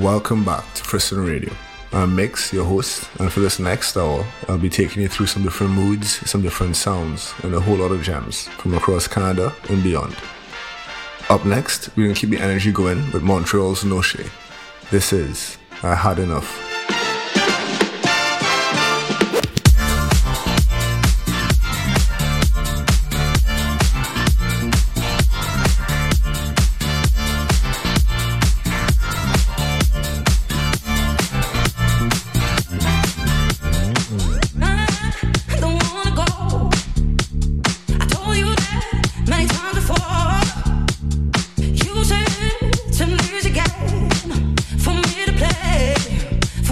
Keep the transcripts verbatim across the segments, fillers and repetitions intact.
welcome back to Prison Radio. I'm Mix, your host, and for this next hour, I'll be taking you through some different moods, some different sounds, and a whole lot of gems from across Canada and beyond. Up next, we're going to keep the energy going with Montreal's Noche. This is I Had Enough. For me to play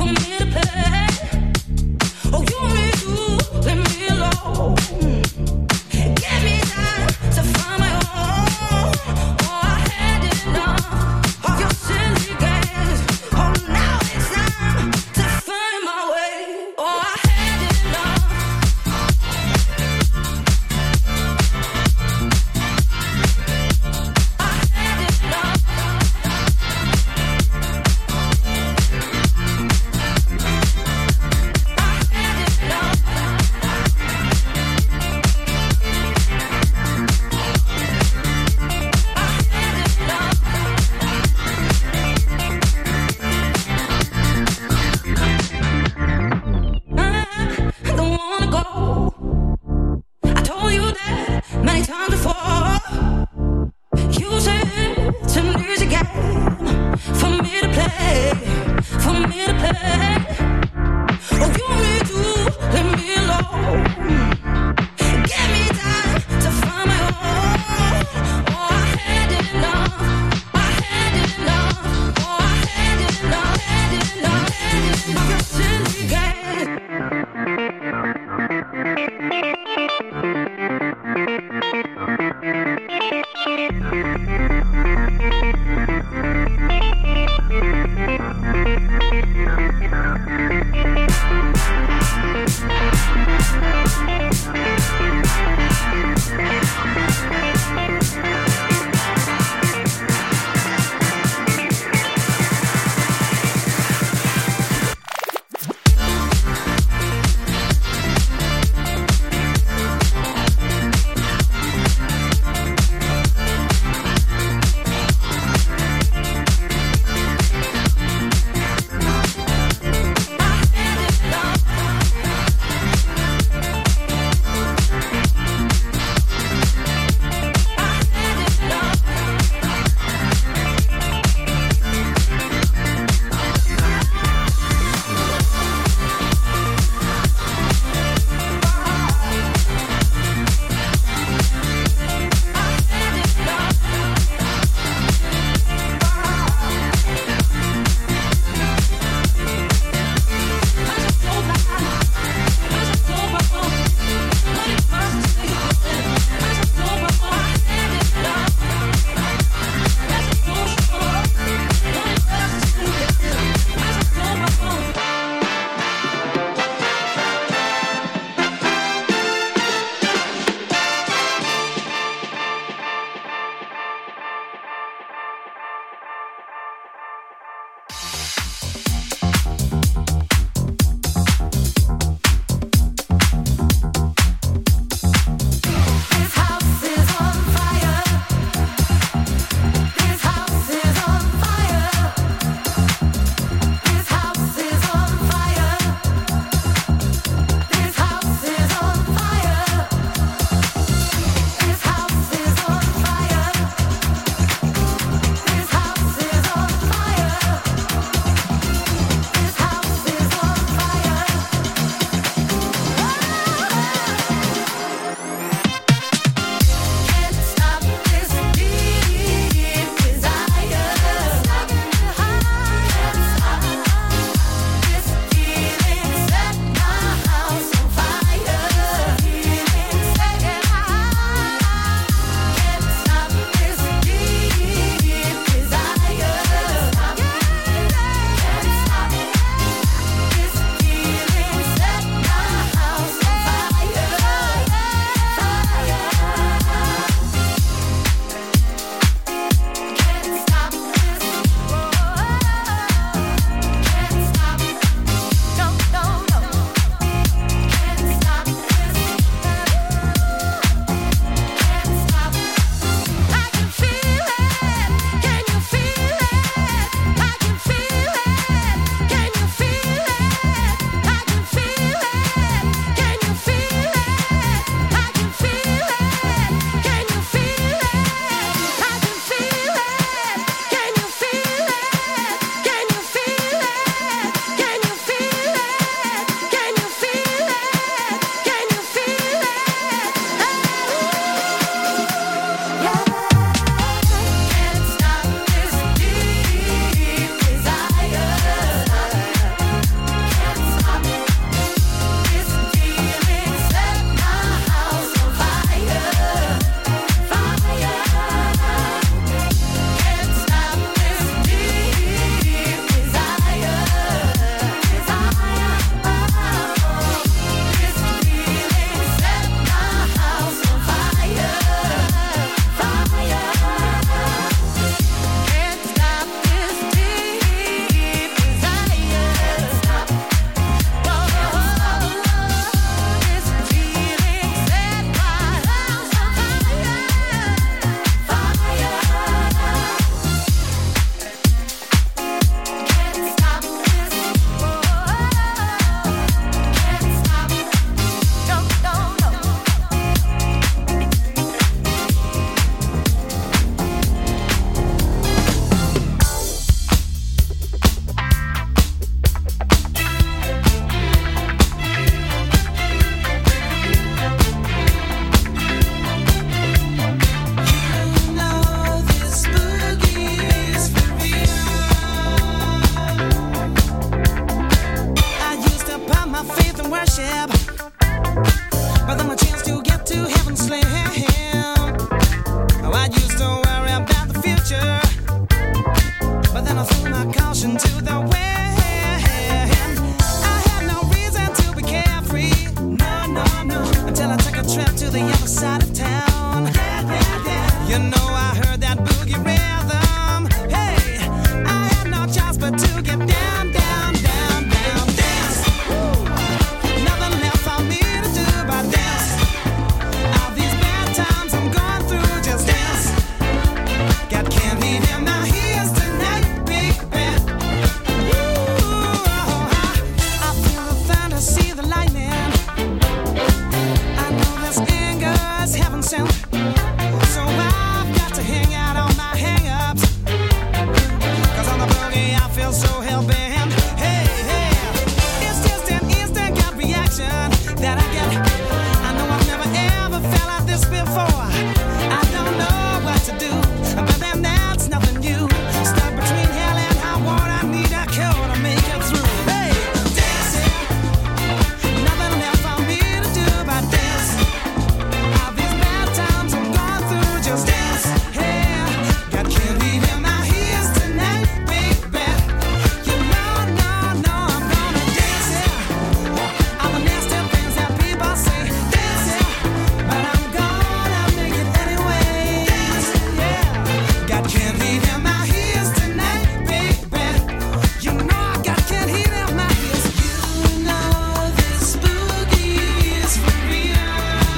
but then a chance to get to heaven slam. Oh, I used to worry about the future, but then I threw my caution to the wind. I had no reason to be carefree, no, no, no, until I took a trip to the other side of town. Yeah, yeah, yeah. You know I heard that boogie rhythm. Hey, I had no choice but to get down, down, down, down, dance. Woo. Nothing left for me to do but dance. All these bad times I'm going through, just dance. Got candy in my ears tonight, big band. I feel the thunder, see the lightning. I know this anger is heaven sent, so I've got to hang out on my hang-ups. Cause on the boogie I feel so hell-bent. Hey, hey, it's just an instant gut reaction that I get. I know I've never ever felt like this before. I don't know what to do, but then that's nothing new. Stuck between hell and high water, I need a cure to make it through. Hey, dancing, nothing left for me to do but dance. All these bad times I'm going through, just dance. Hey, got candy in my ears tonight, baby. You know, no, no, I'm gonna dance, yeah. All the nasty things that people say, dance, yeah. But I'm gonna make it anyway. Dance, yeah. Got candy in my ears tonight, baby. You know I got candy in my ears. You know this boogie is for real.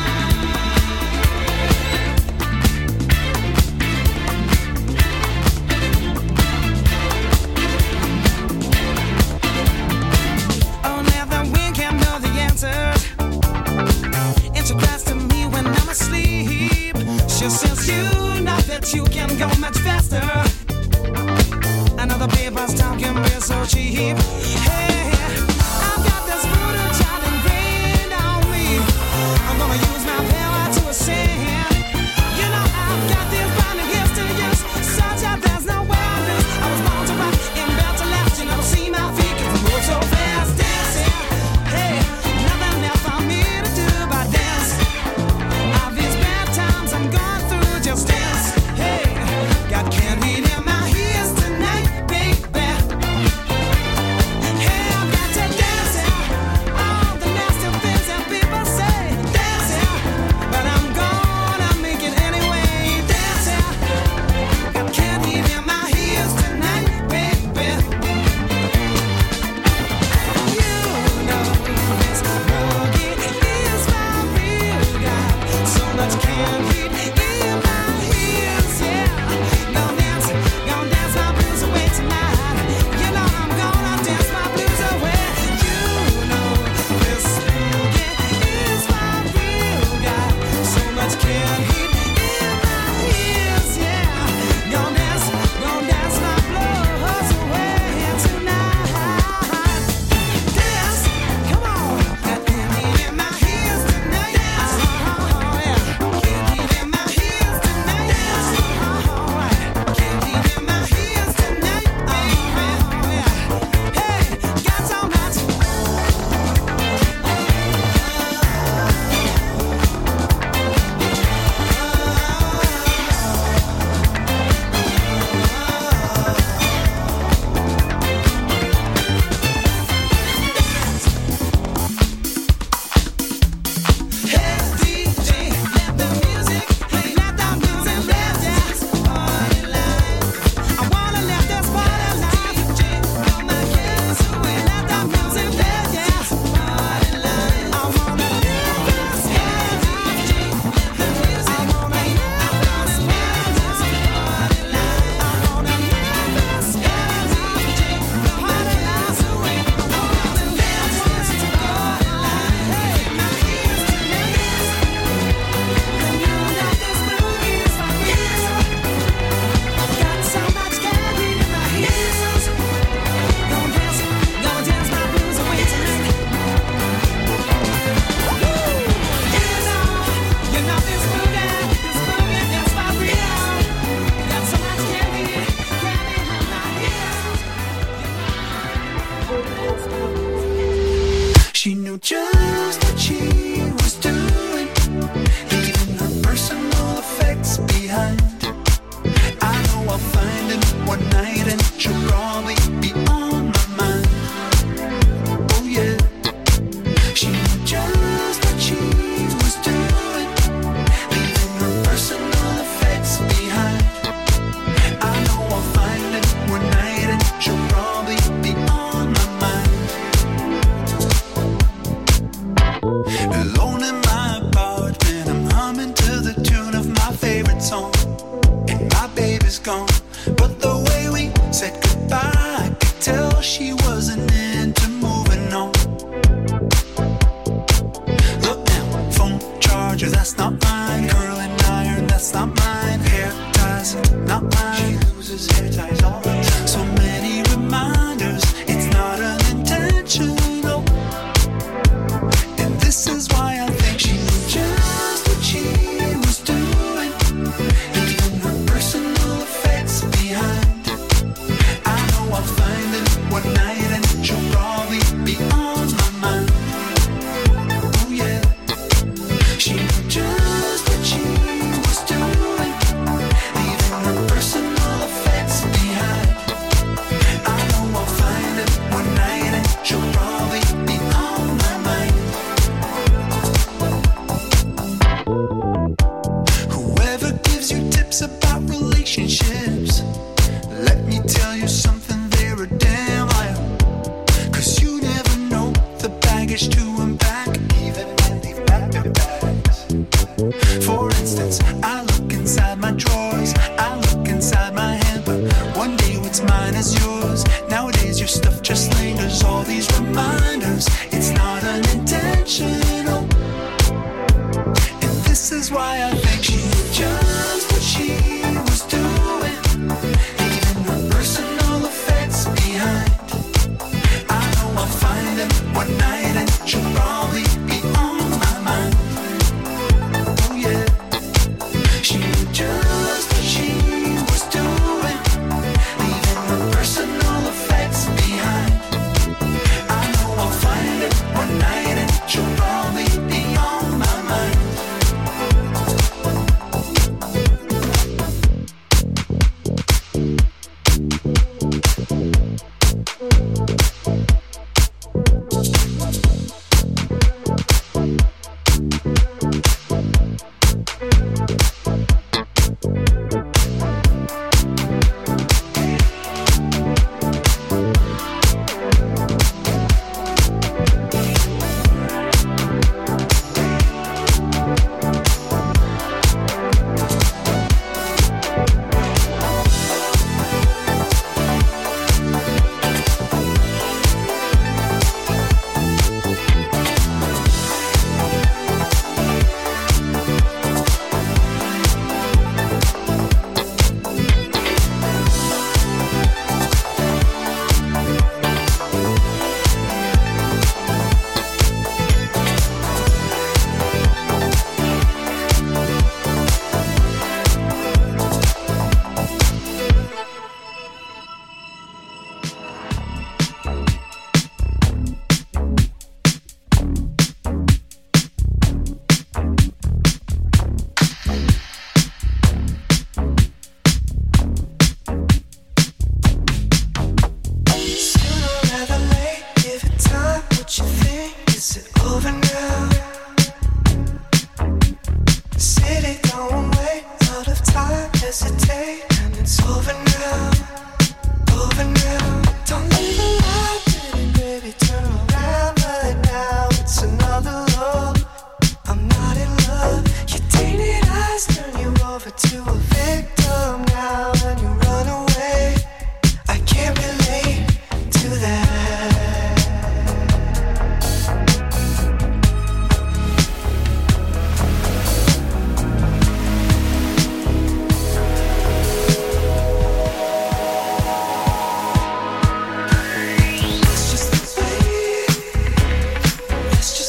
Oh, now the wind can't know the answers. And she cries to me when I'm asleep. She says you know that you can go much faster. Another paper's talking real so cheap. Hey, I've got this voodoo child ingrained on me. I'm gonna use my power to ascend. You know I've got these blinding gifts to use, such that there's no way I lose. I was born to rock and built to last. You never see my feet 'cause I move so fast. Dancing, hey, nothing left for me to do but dance. All these bad times I'm going through, just dance. Hey, got candy in my ears tonight, baby. she wasn't into moving on. Look now, phone charger, that's not mine. Curling iron, that's not mine. Hair ties, not mine. She loses hair ties all the time. So many reminders, it's not unintentional. And this is why I think she knew just what she was doing, leaving her personal effects behind. I know I'll find it one night and she'll probably be on my mind. Oh yeah, she knew just what she was doing, leaving her personal effects behind. I know I'll find it one night and she'll probably be on my mind. Whoever gives you tips about relationships, let me tell you something, they're a damn liar. Cause you never know the baggage to unpack, even when they've packed their bags. For instance, I look inside my drawers, I look inside my hand, but one day what's mine is yours. Nowadays your stuff just lingers, all these reminders, it's not unintentional. And this is why I think she knew just what she was doing, leaving her personal effects behind. I know I'll find him one night and she'll probably be on my mind. Oh yeah, she knew just what she was doing, leaving her personal effects behind. I know I'll find him one night and she'll probably be on my mind.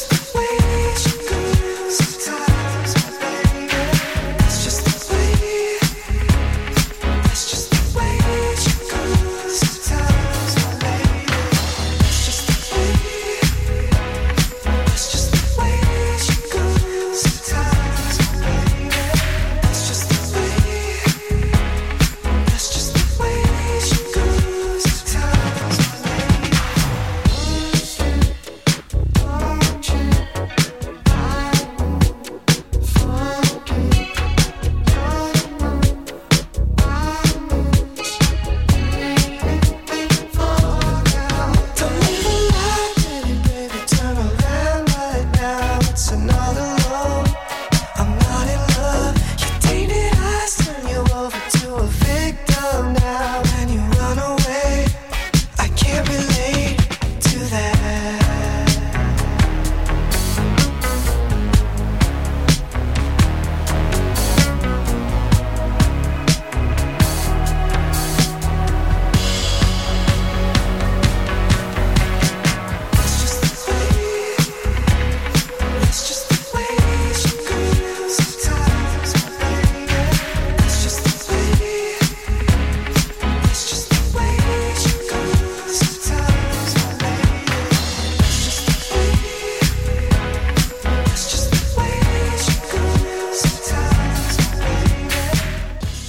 It's just the way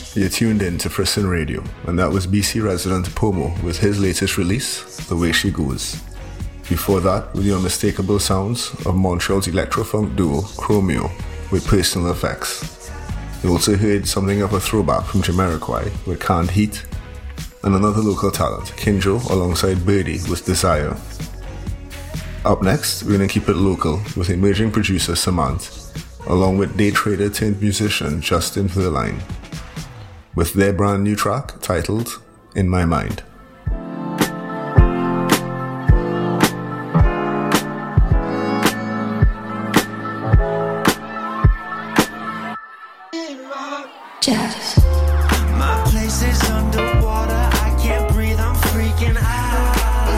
You're tuned in to Frisson Radio, and that was B C resident Pomo with his latest release, The Way She Goes. Before that, with the unmistakable sounds of Montreal's electro-funk duo Chromeo with Personal Effects. You also heard something of a throwback from Jamiroquai with Can't Heat, and another local talent, Kinjo, alongside Birdie with Desire. Up next, we're going to keep it local with emerging producer Samant, along with day trader turned musician Justin Verline, with their brand new track titled In My Mind. Jazz. My place is underwater, I can't breathe, I'm freaking out.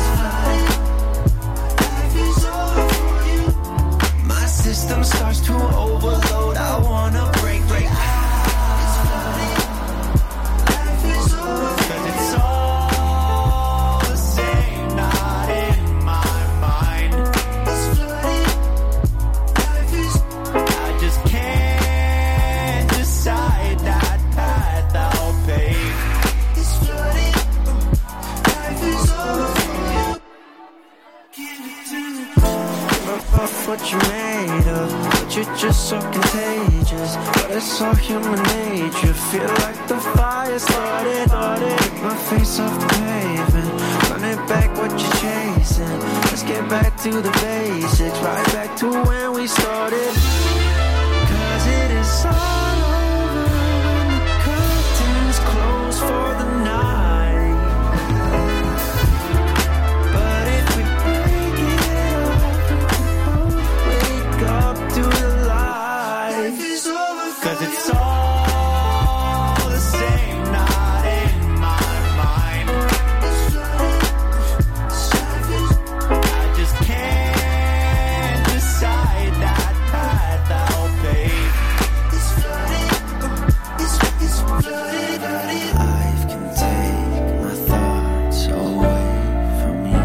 Life is over for you. My system starts to overload, I wanna break, break out. Life is over for you. It's all the same, not in my mind. It's flooding. Life is, I just can't decide that path I'll pave. It's flooding. Life is over for you. Give it to me. Give a fuck what you made of, but you're just so contagious. But it's all human nature. Feel like the fire started, started. Take my face off the pavement, run it back what you're chasing. Let's get back to the basics, right back to when we started. Cause it is all over when the curtains close for the night. But if we break it up, we can both wake up to the light. Cause it's all the same, not in my mind. I just can't decide that path I'll pave. Life can take my thoughts away from you.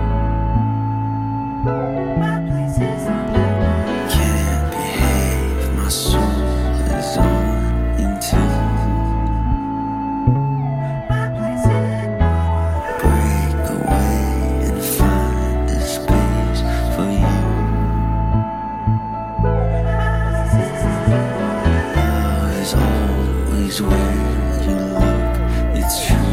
Can't behave, my soul is on into. Break away and find a space for you. Love is always where you look, it's true.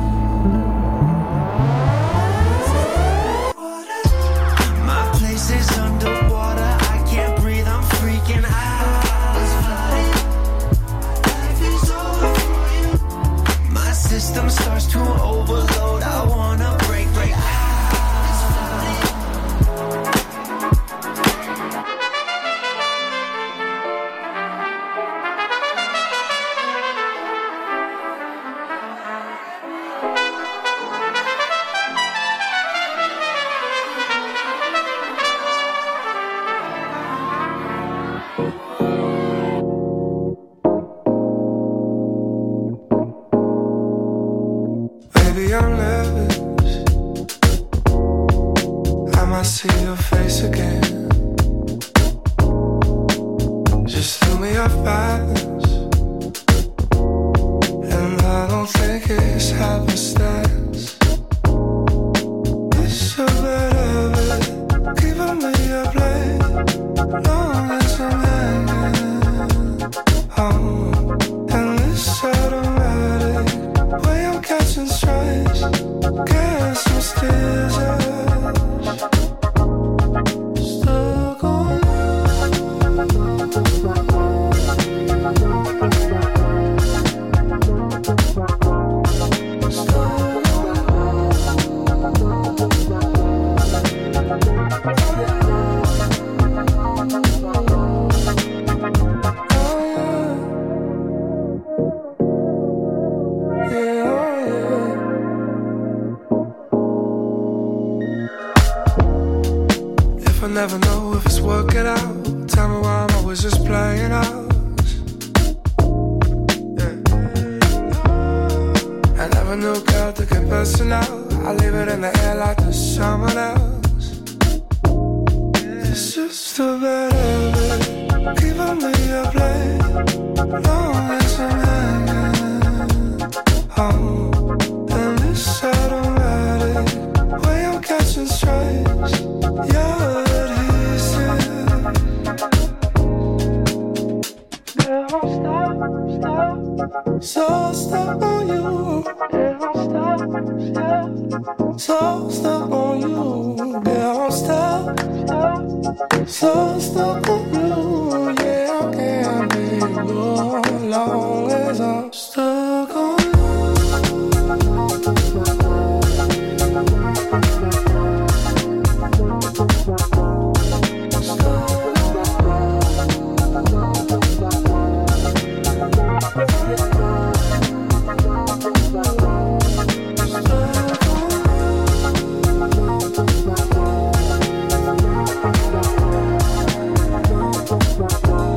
My place is underwater, I can't breathe, I'm freaking out. Life is over for you. My system starts to overload, I wanna break, break out. Baby, I'm nervous. I might see your face again. Just threw me off balance, and I don't think it's happenstance. It's a bit of it, keeping me up late, long as I'm hanging on. And this automatic way I'm catching strays, guess I'm still stuck on. If I never know if it's working out, tell me why I'm always just playing out. Yeah. I never knew girl to get personal. I leave it in the air like there's someone else. It's just a bit of it, keeping me up late, long as I'm hanging So stuck on you. Yeah, I'm stuck, stuck. So stuck on you. Girl, I'm stuck, stuck. So stuck on you. Yeah, I can't let go as long as I'm stuck on you. Bye.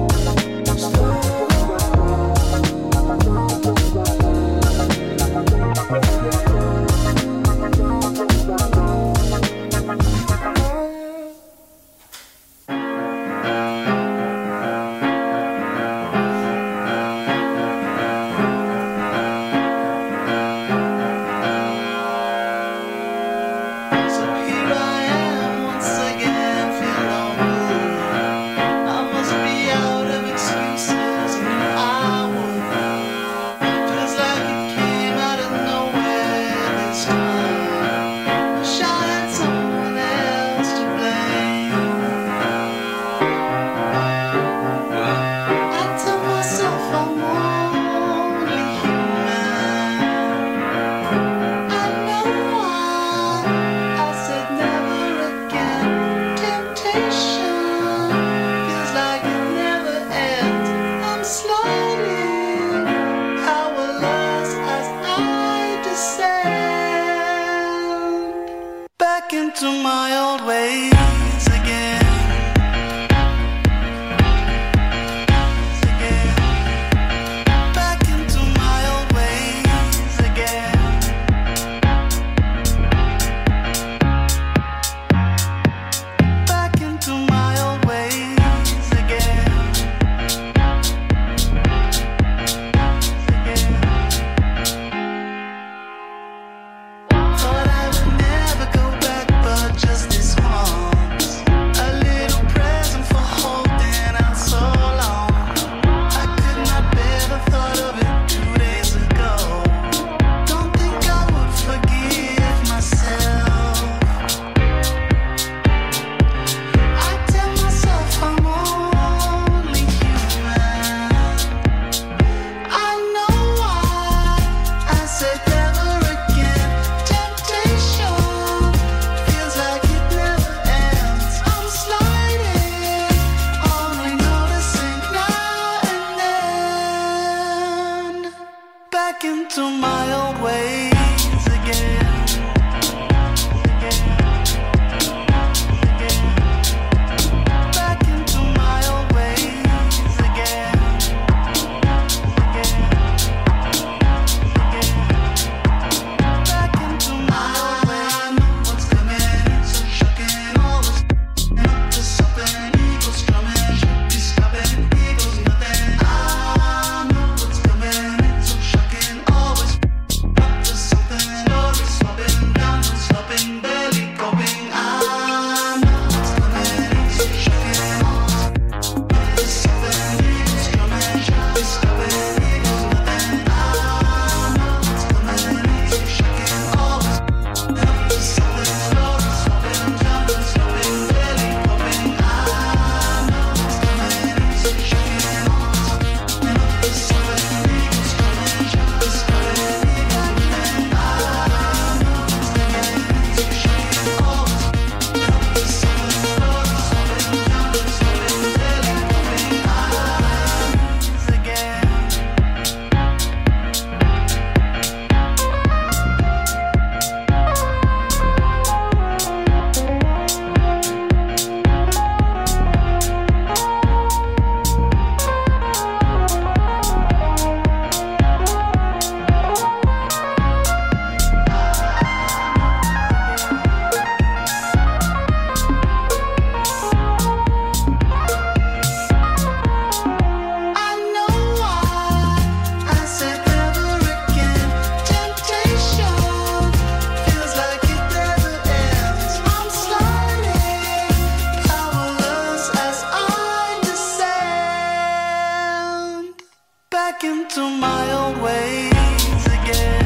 back into my old ways again.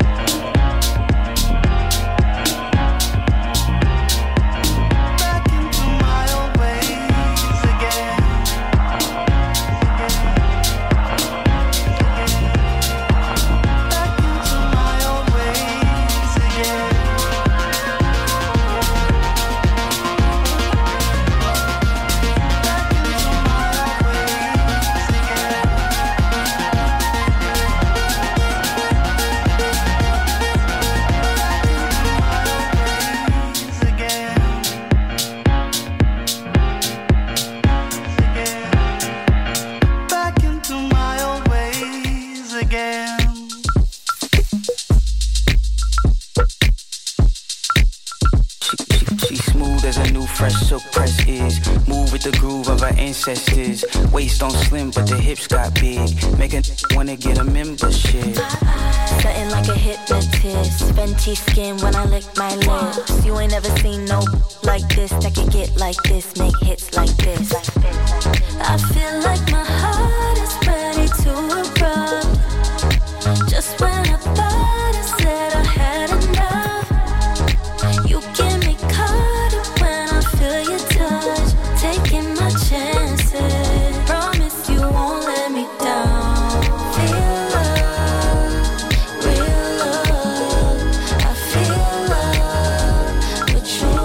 Ancestors, waist on slim, but the hips got big. Make a wanna get a membership. Something like a hypnotist. Fenty skin when I lick my lips. You ain't never seen no like this that can get like this, make hits like this. I feel like my heart is ready to erupt. Just when I thought I said I had enough, you give me caught up when I feel your touch, taking my chances. Promise you won't let me down. Feel love, real love. I feel love with you.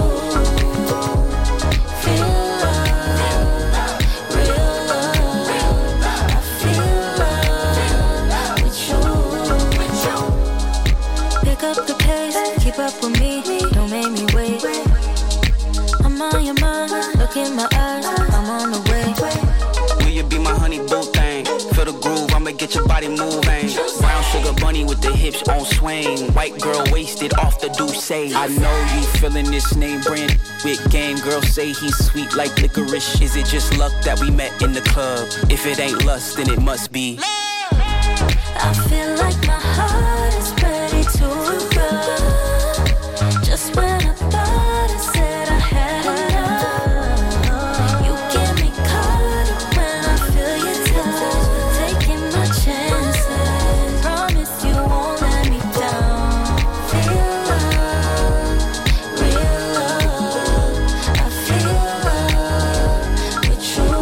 Feel love, real love. I feel love with you. Pick up the pace, keep up with me. Don't make me wait. I'm on your mind, look in my eyes. I'm on the way. Will you be my honey boo thing? Feel the groove, I'ma get your body moving. Brown sugar bunny with the hips on swing. White girl wasted off the Douce. I know you feeling this name brand with game. Girls say he's sweet like licorice. Is it just luck that we met in the club? If it ain't lust, then it must be. I feel like my heart is ready to erupt. Just when I thought I said I had enough, you get me caught up when I feel your touch, taking my chances. Promise you won't let me down. Feel love, real love. I feel love with you.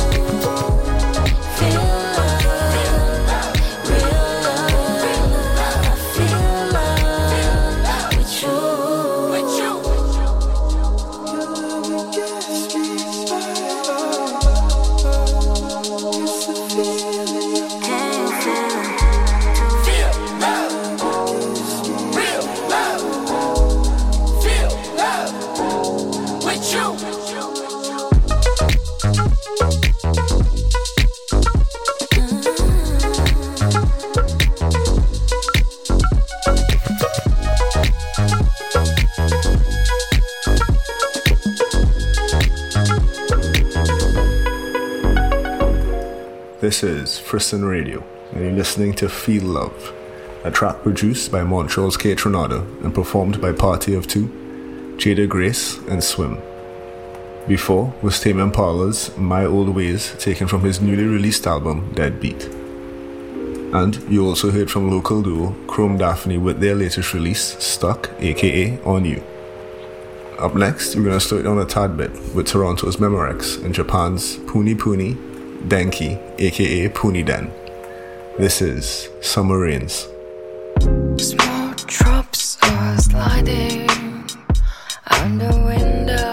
Feel love, real love. I feel love with you. With you. This is Frisson Radio, and you're listening to Feel Love, a track produced by Montreal's K. Tronada and performed by Party of Two, Jada Grace, and Swim. Before was Tame Impala's My Old Ways, taken from his newly released album, Deadbeat. And you also heard from local duo Chrome Daphne with their latest release, Stuck, aka On You. Up next, we're going to slow it down a tad bit with Toronto's Memorex and Japan's Puni Puni Denki, aka Puni Den. This is Summer Rains. Small drops are sliding on the window.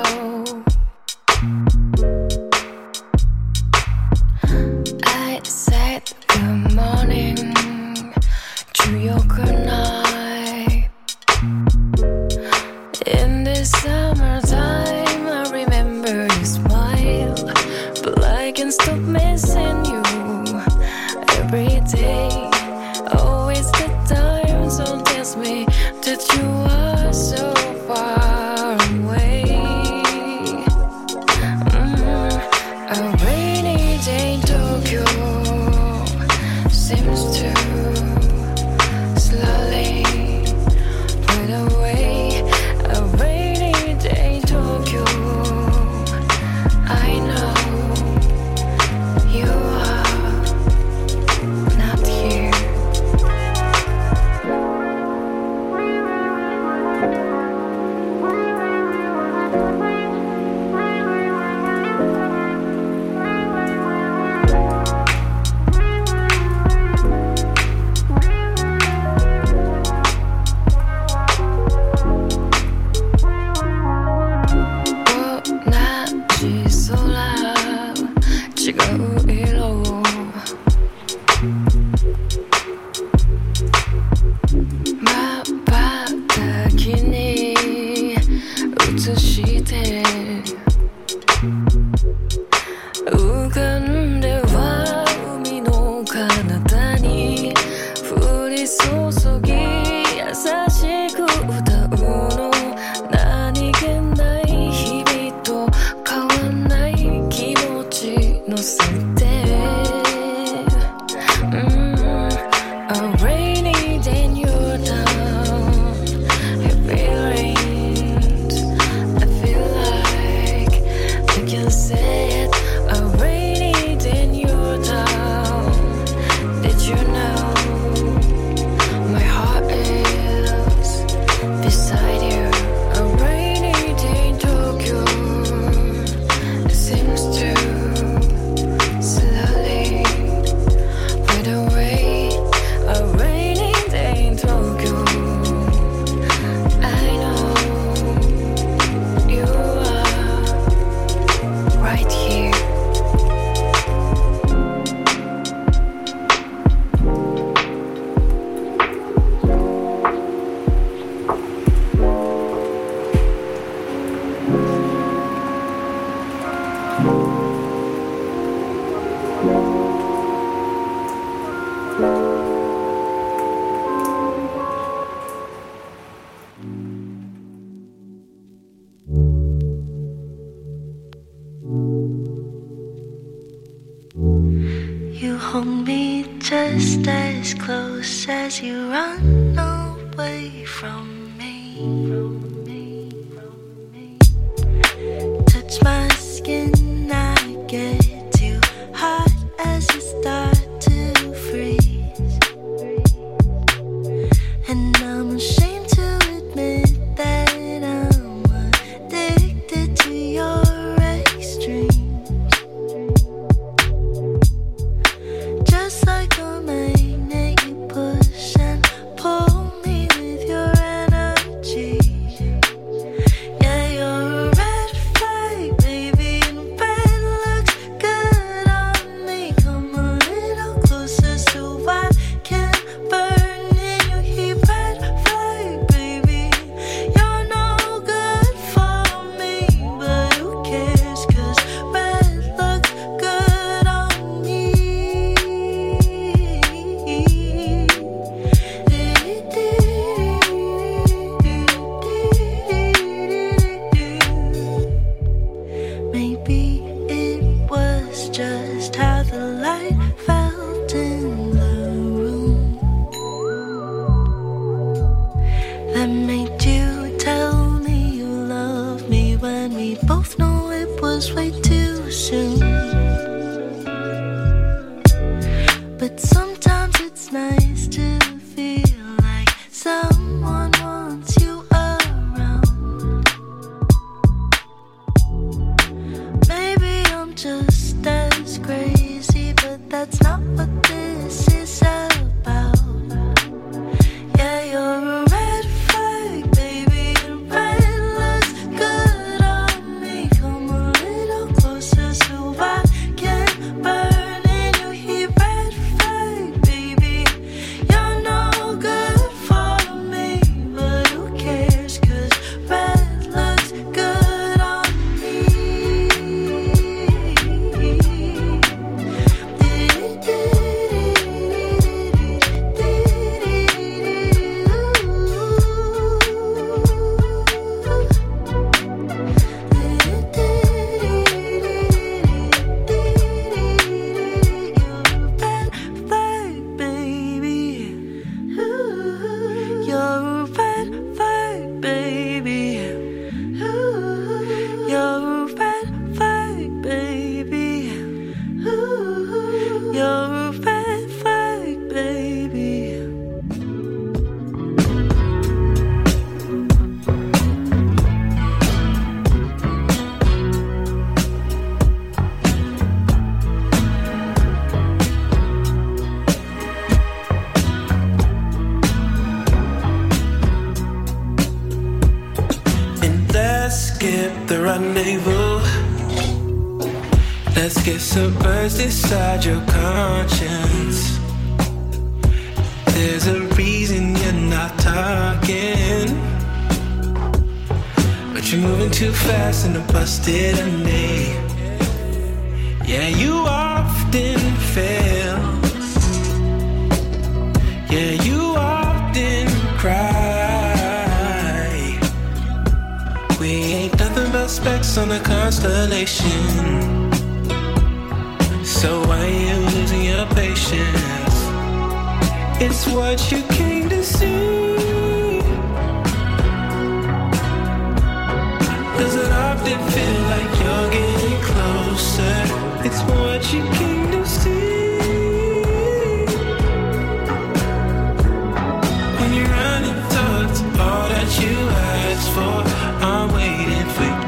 I said good morning to your good night. In the summertime, I remember your smile, but I can stop missing you every day. Always the time zone tells me that you are so far away. Mm, a rainy day in Tokyo, You hold me just as close as you run away from me. Touch my skin, I get too hot as you start to freeze. And I'm ashamed to admit that I'm addicted to your extremes. Just like a magnet, you push and pull me with your energy. Yeah, you're a red flag, baby, and red looks good on me. Come a little closer so I can burn in your heat. Red flag, baby, you're no good for me, but who cares? 'Cause red looks good on me. Maybe it was just how the light felt in the room that made you tell me you love me when we both know it was way too soon. But sometimes it's nice to feel like someone wants you around. Maybe I'm just as crazy, but that's not what this is about. Yeah, you're a red flag, baby, and red looks good on me. Come a little closer so I can burn in your heat. Red flag, baby, you're no good for me, but who cares? 'Cause red looks good on me. You're a red flag, baby. Ooh, you're a red flag, baby. Ooh, you're a red flag, baby. And let's skip the rendezvous. Let's get submerged inside your conscience. There's a reason you're not talking, but you're moving too fast in a busted knee. Yeah, you often fail. Yeah, you often cry. We ain't nothing but specks on a constellation. So why you losing your patience? It's what you came to see. Does it often feel like you're getting closer? It's what you came to see. When you're running towards all that you asked for, I'm waiting for you.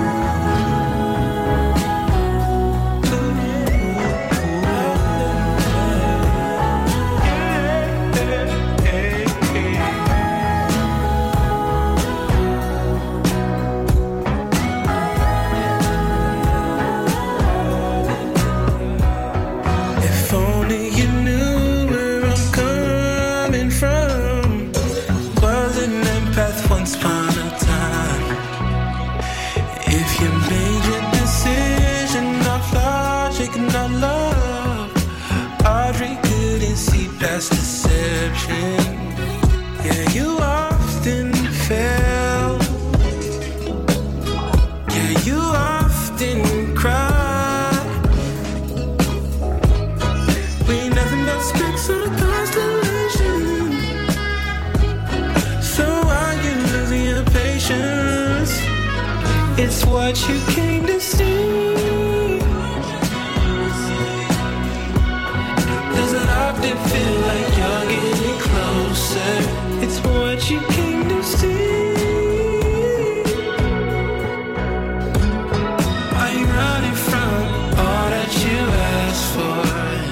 If only you knew where I'm coming from. Was an empath once upon a time. If you made your decision off logic, not love, Audrey couldn't see past deception. Yeah, you often fail. Yeah, you often cry. what you came to see. Does it often feel like you're getting closer? It's what you came to see. Are you running from all that you asked for?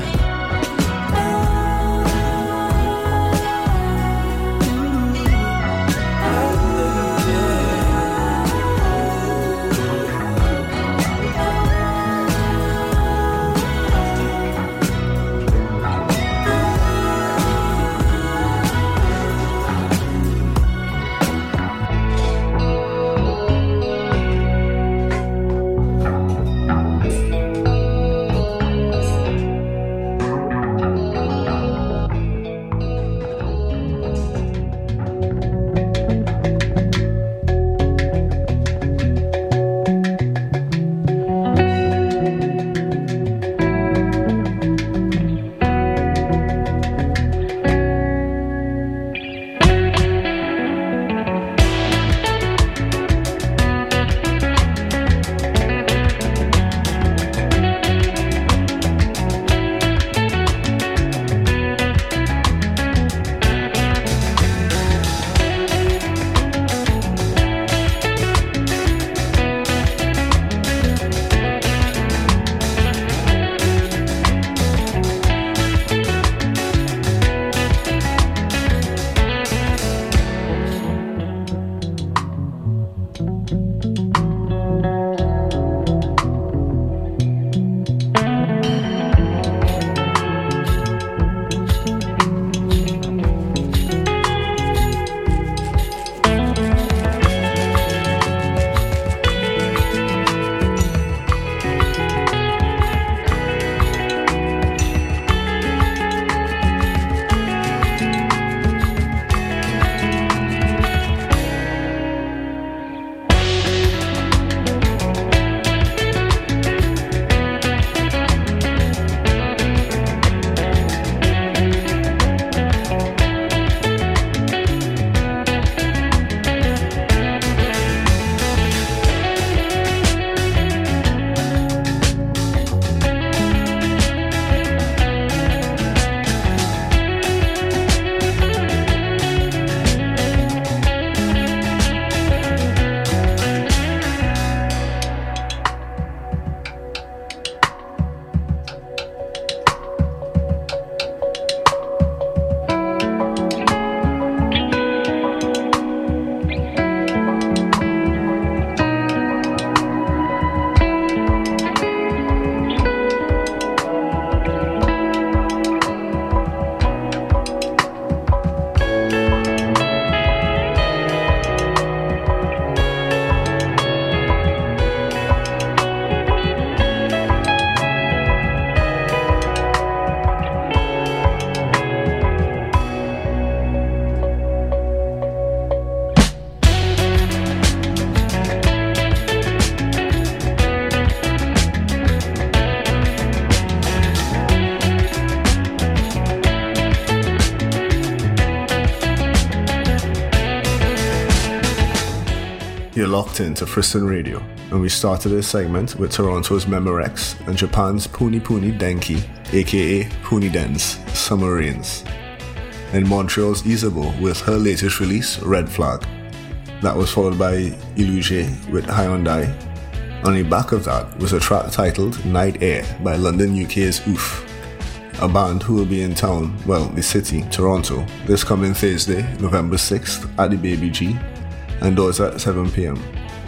You're locked into Friston Radio, and we started this segment with Toronto's Memorex and Japan's Puni Puni Denki, aka Puni Dens, Summer Rains, and Montreal's Isabeau with her latest release, Red Flag. That was followed by Illuge with Hyundai. On the back of that was a track titled Night Air by London, U K's Oof, a band who will be in town, well, the city, Toronto, this coming Thursday, November sixth at the Baby G, and doors at seven p.m.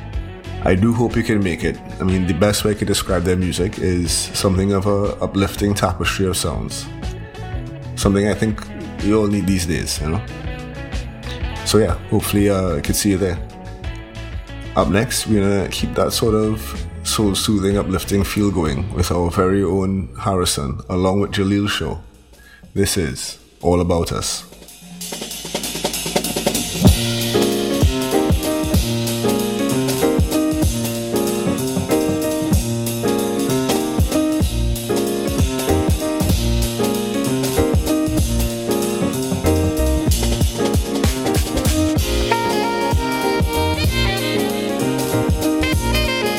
I do hope you can make it. I mean, the best way I could describe their music is something of a uplifting tapestry of sounds. Something I think we all need these days, you know? So yeah, hopefully uh, I could see you there. Up next, we're gonna keep that sort of soul-soothing, uplifting feel going with our very own Harrison, along with Jaleel Show. This is All About Us. Thank you.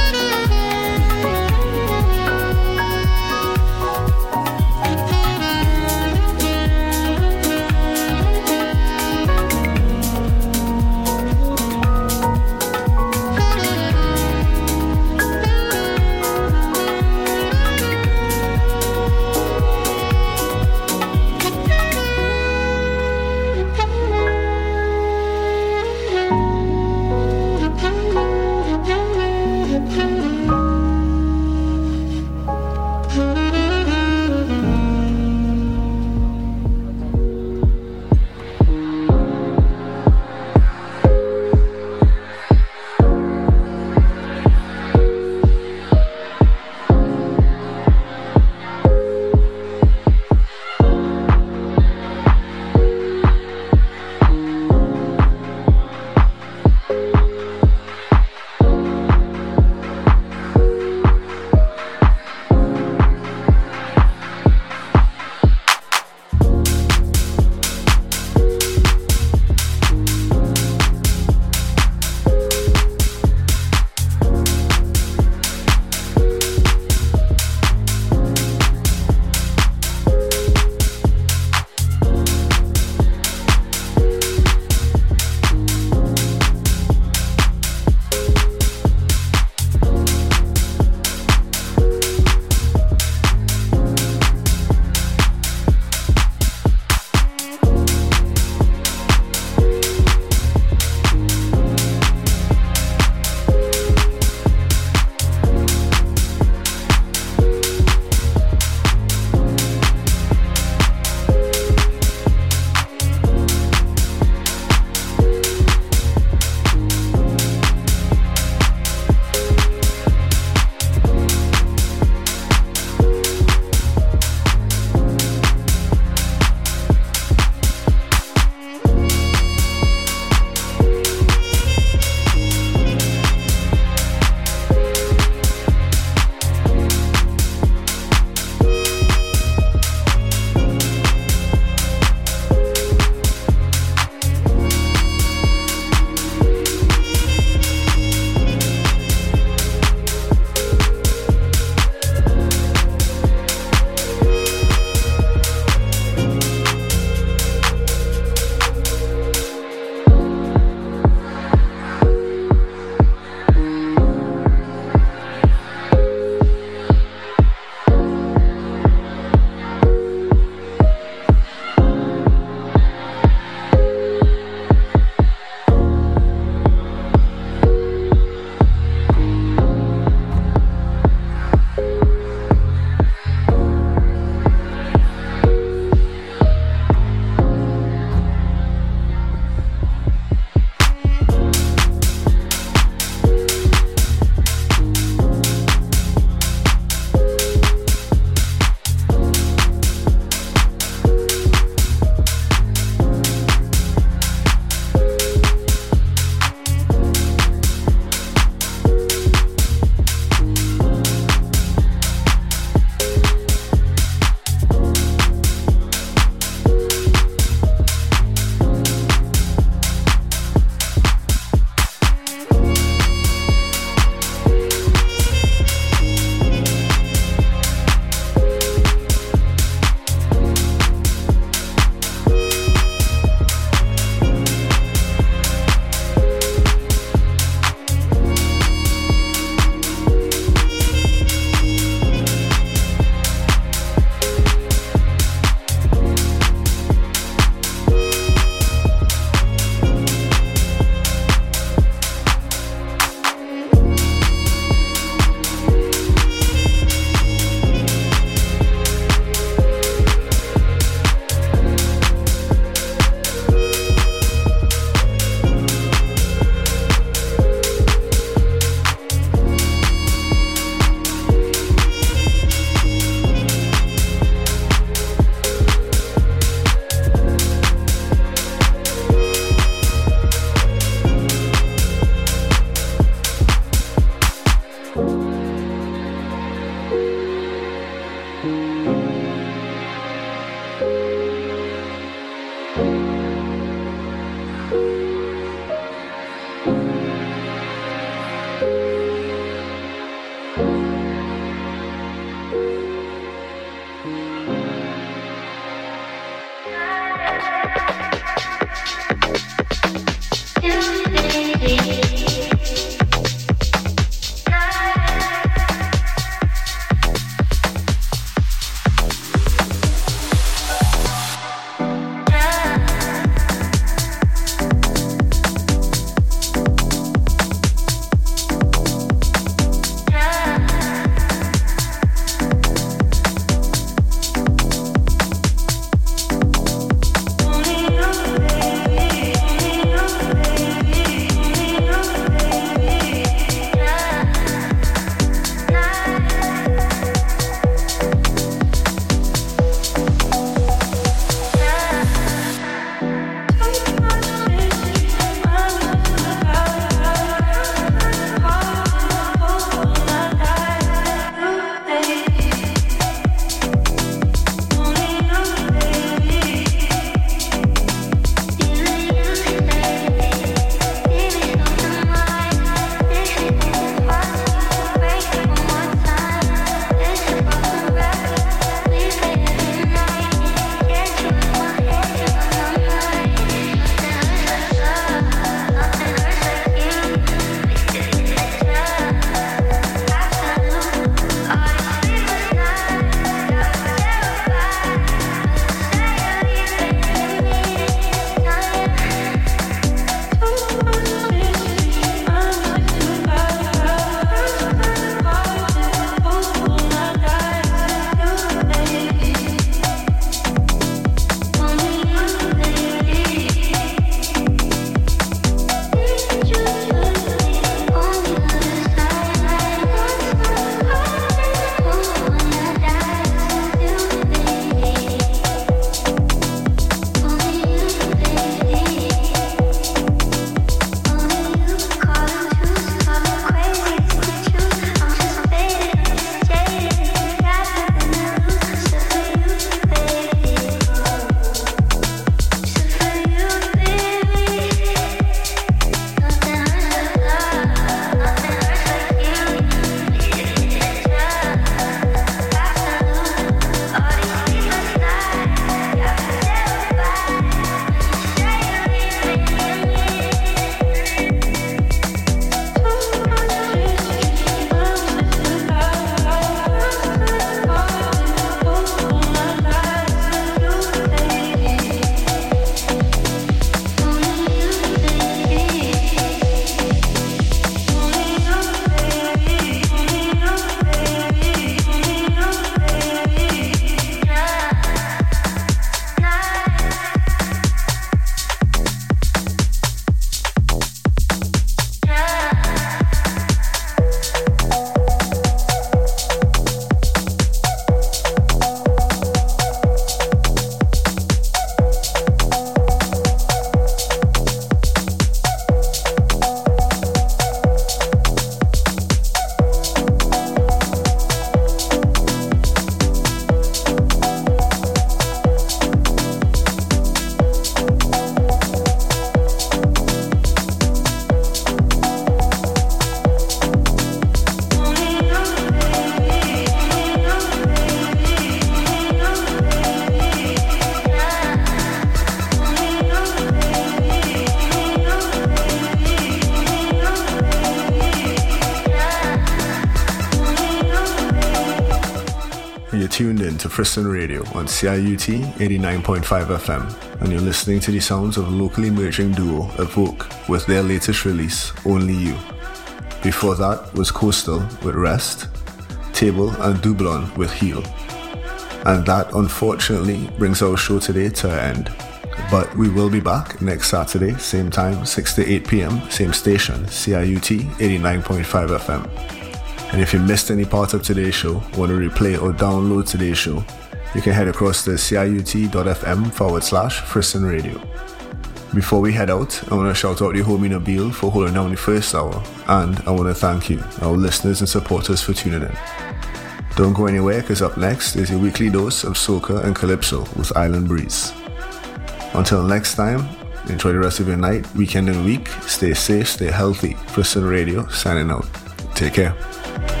tuned in to Frisson Radio on C I U T eighty-nine point five F M, and you're listening to the sounds of local emerging duo Evoke with their latest release, Only You. Before that was Coastal with Rest, Table and Dublon with Heal. And that unfortunately brings our show today to an end. But we will be back next Saturday, same time, six to eight p.m, same station, C I U T eighty-nine point five F M. And if you missed any part of today's show, want to replay or download today's show, you can head across to ciut.fm forward slash Frisson Radio. Before we head out, I want to shout out the homie Nabil for holding down the first hour, and I want to thank you, our listeners and supporters, for tuning in. Don't go anywhere, because up next is your weekly dose of soca and calypso with Island Breeze. Until next time, enjoy the rest of your night, weekend and week. Stay safe, stay healthy. Frisson Radio signing out. Take care.